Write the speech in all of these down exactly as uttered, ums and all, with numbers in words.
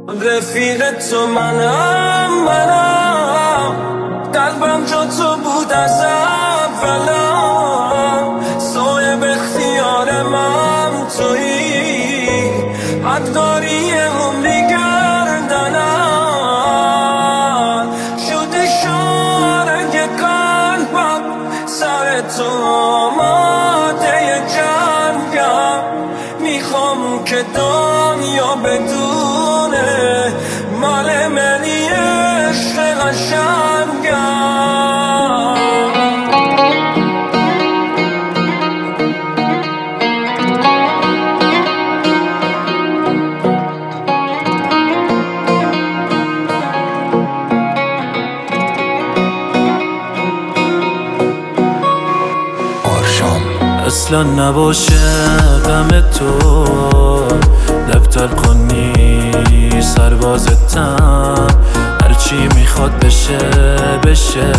رفیق تو منم منم قلبم جا تو بود از اولا صاحب اختیار من تویی حقداری عمری گردنم شده شارنگ قلبم سر تو آماده جنگم میخوام که دنیا بدونه مال منی عشق قشنگم اصلا نباشه غم تو دفتر کنی سربازتم هرچی میخواد بشه بشه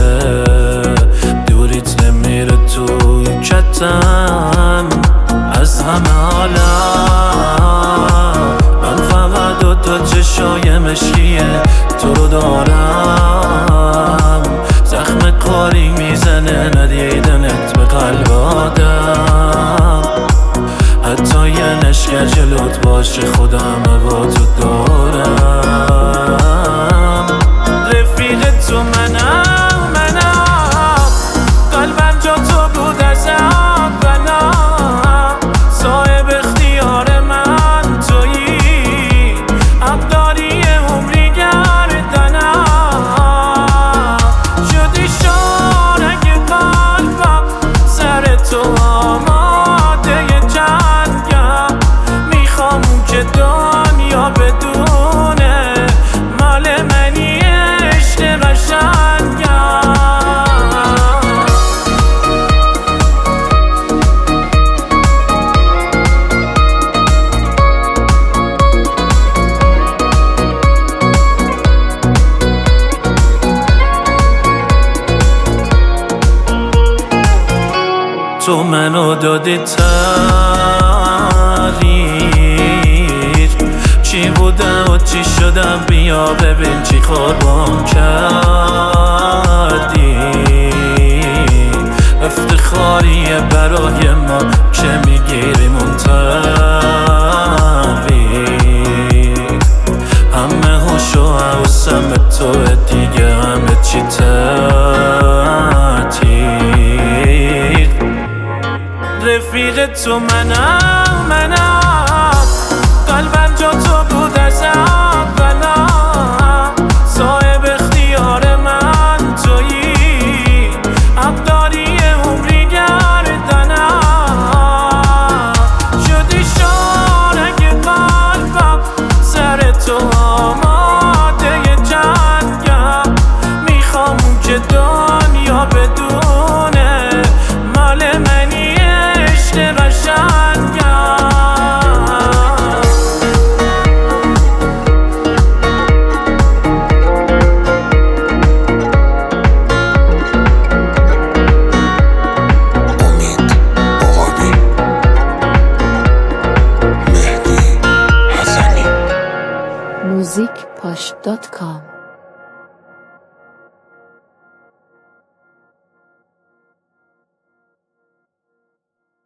دوریت نمیره تو کتم از همه عالم من فقط دو تا چشای مشکیه تو رو دارم زخم کاری میزنه ندیدنت به قلب آدم حتی یه نشکر جلوت باشه خودم با تو دارم رفیق تو منم منم قلبم جا تو بود از اولم صاحب اختیار من تویی حقداری عمری گردنم شدی شارنگ قلبم سر تو آماده جنگم میخوام که دنیا بدونه مال منی عشق قشنگم تو منو دادی تغییر چی بودم و چی شدم بیا ببین چی قربان کردی افتخاریه برای ما که میگیریم تغییر همه هوش و حواسم به توه دیگه همه چی تعطیل رفیق تو منم منم قلبم جا تو بود از اولم صاحب اختیار من تویی حقداری عمری گردنم شدی شارنگ قلبم سر تو آماده جنگم میخوام که دنیا بدونه مال منی عشق قشنگم امید عقابی مهدی حسنی موزیک پاش دات کام